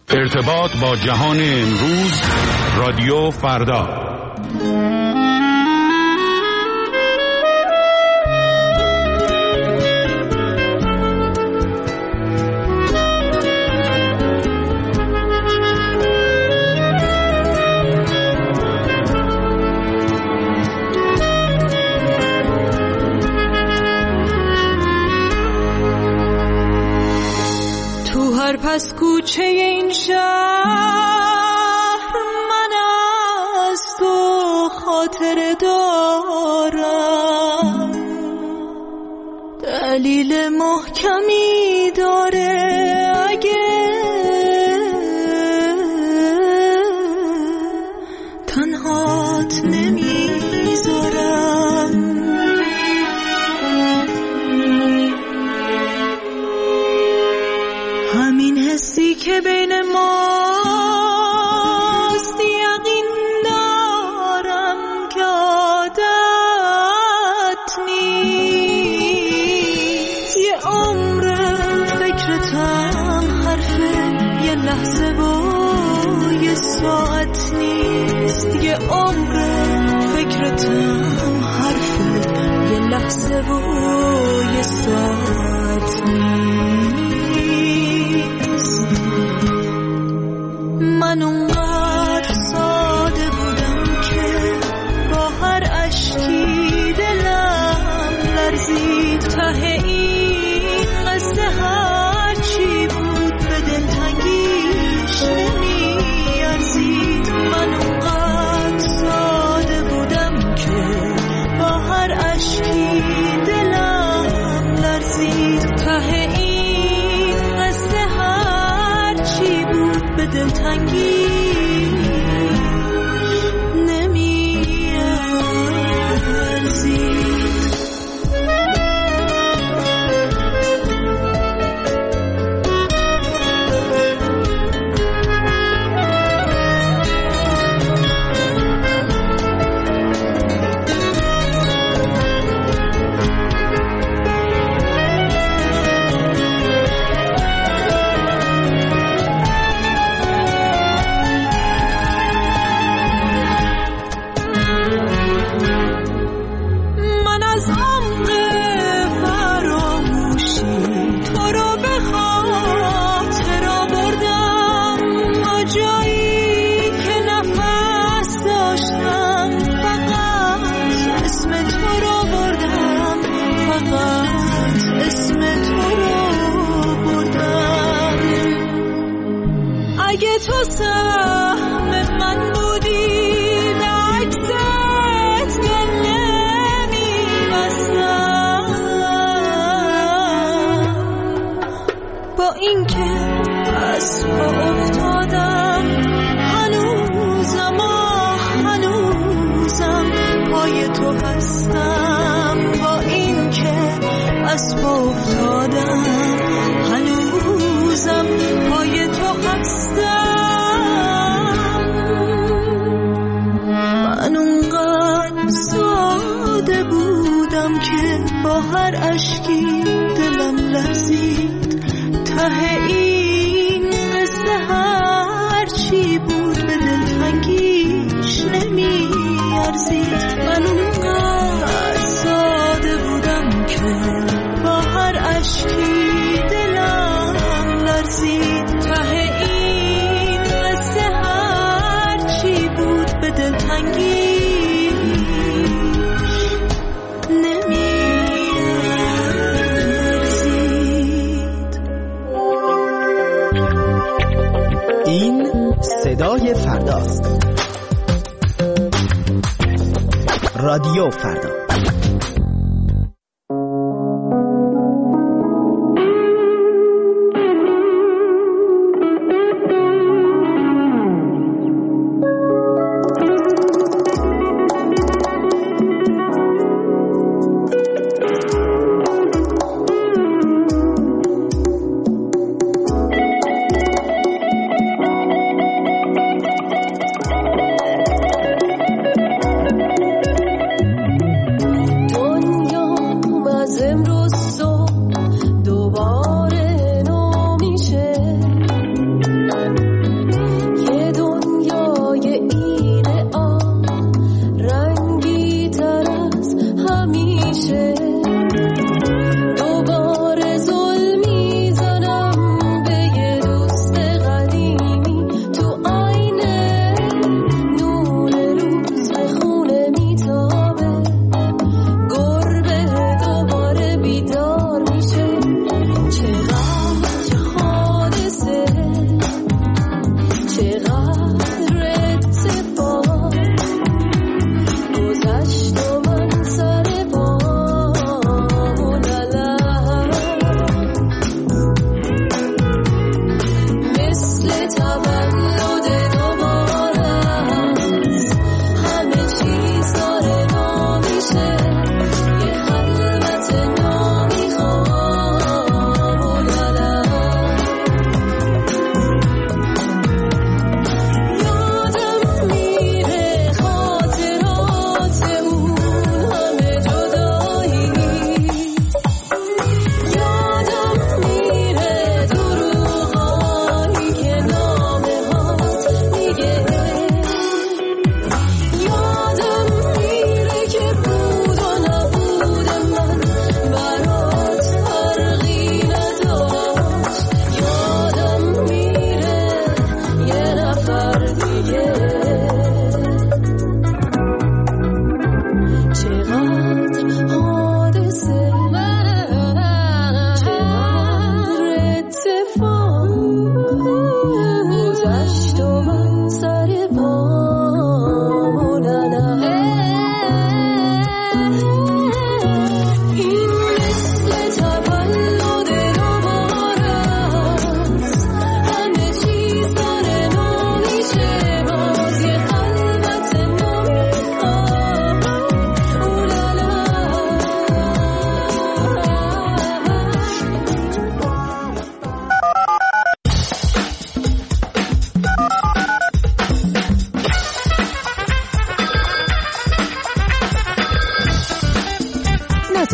ارتباط با جهان امروز، رادیو فردا. پس کوچه این شهر من از تو خاطر دارم، دلیل محکمی داره اگه تنهات نمیذارم. همین حسی که بین ماست یقین دارم که عادت نیست. یه عمر فکرتم حرفه یه لحظه و یه ساعت نیست. یه عمر فکرتم حرفه یه لحظه و یه ساعت نیست. من اونقدر ساده بودم که با هر اشکی دلم لرزید. ته این قصه هر چی بود به دلتنگیش نمیارزید. من اونقدر ساده بودم که با هر اشکی دلم لرزید. ته این قصه هر چی بود به دلتنگی نمیارزید. تو سهم من بودی به عکست دل نمی‌بستم. با اینکه از پا افتادم هنوزم پای تو هستم. با اینکه از پا افتادم هنوزم پای تو هستم. من اونقدر ساده بودم که با هر اشکی دلم لرزید. ته این قصه هر چی بود به دلتنگیش نمیارزید. من اونقدر ساده بودم که با هر اشکی دلم لرزید. ته این قصه هر چی بود به دلتنگی نمیارزید. این صدای فرداست. رادیو فردا. تو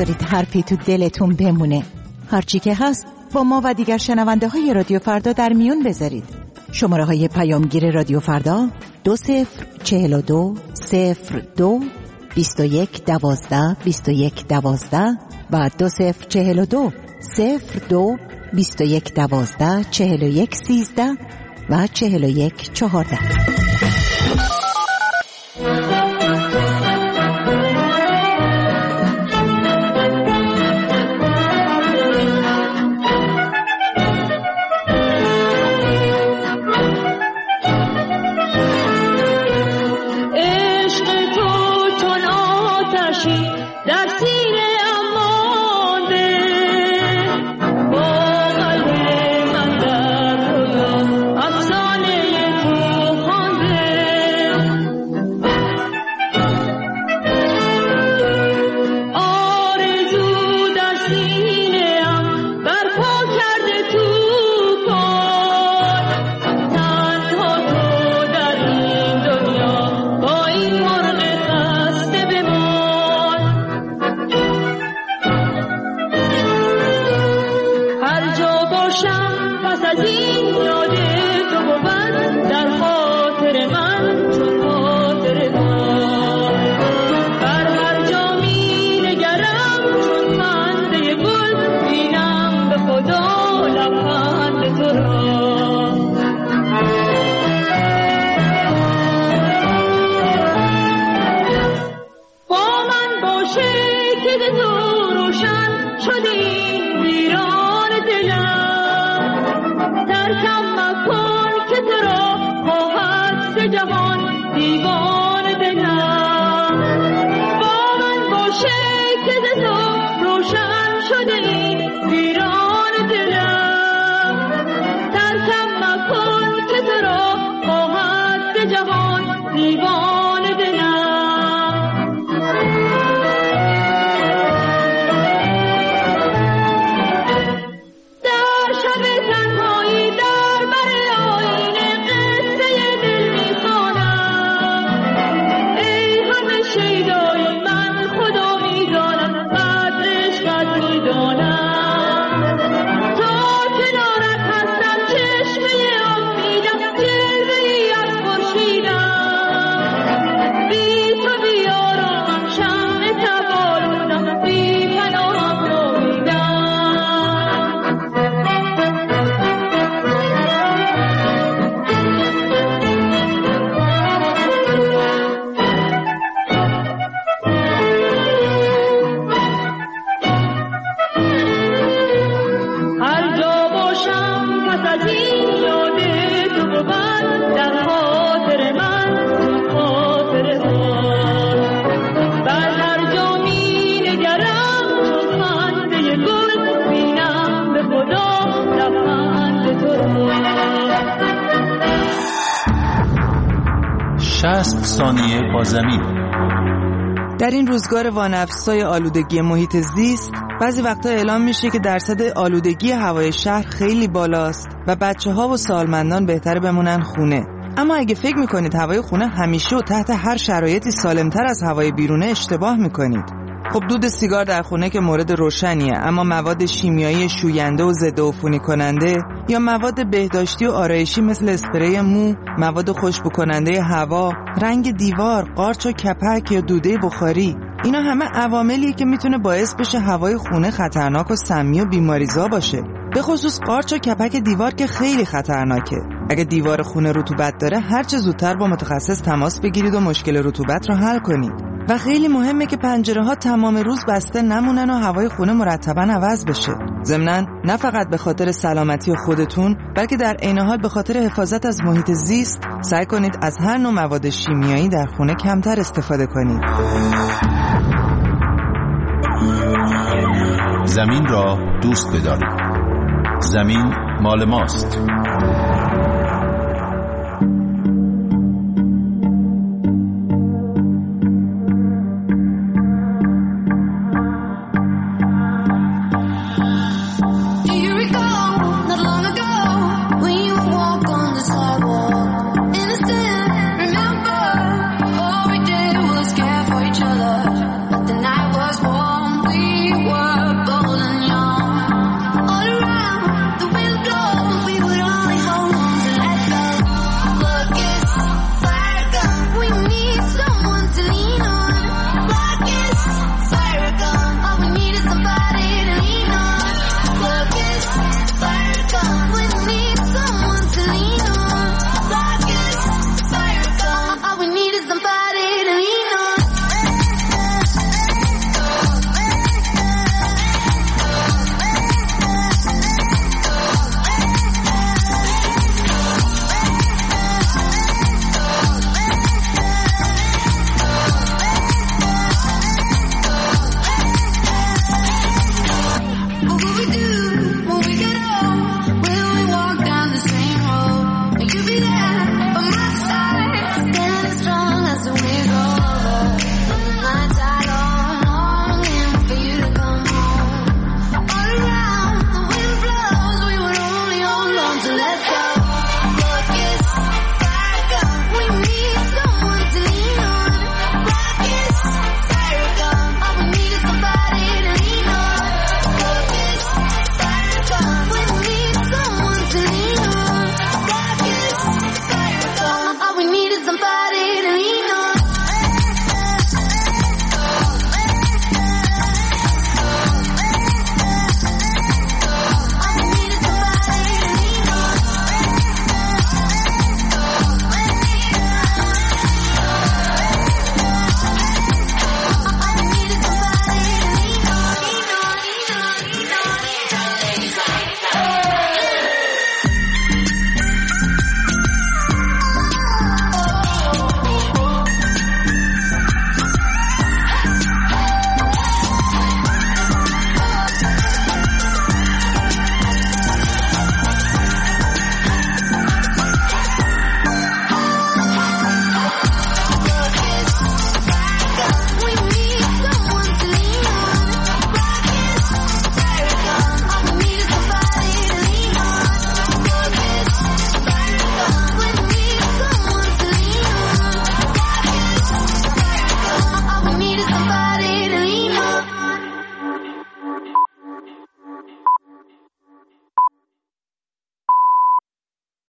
نذارید حرفی تو دلتون بمونه. هرچی که هست با ما و دیگر شنونده های رادیو فردا در میون بذارید. شماره های پیامگیر رادیو فردا 2042 02 21 12 21 12 و 2042 02 21 12 41 13 و 41 14. ثانیه با زمین. در این روزگار وانفسای آلودگی محیط زیست بعضی وقتا اعلام میشه که درصد آلودگی هوای شهر خیلی بالاست و بچه‌ها و سالمندان بهتره بمونن خونه. اما اگه فکر میکنید هوای خونه همیشه و تحت هر شرایطی سالمتر از هوای بیرونه اشتباه میکنید. خب دود سیگار در خونه که مورد روشنیه، اما مواد شیمیایی شوینده و ضد عفونی کننده یا مواد بهداشتی و آرایشی مثل اسپری مو، مواد خوشبو کننده هوا، رنگ دیوار، قارچ و کپک یا دوده بخاری، اینا همه عواملیه که میتونه باعث بشه هوای خونه خطرناک و سمی و بیماریزا باشه. به خصوص قارچ و کپک دیوار که خیلی خطرناکه. اگه دیوار خونه رطوبت داره هر چه زودتر با متخصص تماس بگیرید و مشکل رطوبت رو حل کنید. و خیلی مهمه که پنجره‌ها تمام روز بسته نمونن و هوای خونه مرتباً عوض بشه. ضمناً نه فقط به خاطر سلامتی خودتون، بلکه در عین حال به خاطر حفاظت از محیط زیست سعی کنید از هر نوع مواد شیمیایی در خونه کمتر استفاده کنید. زمین را دوست بدارید. زمین مال ماست. We let's go.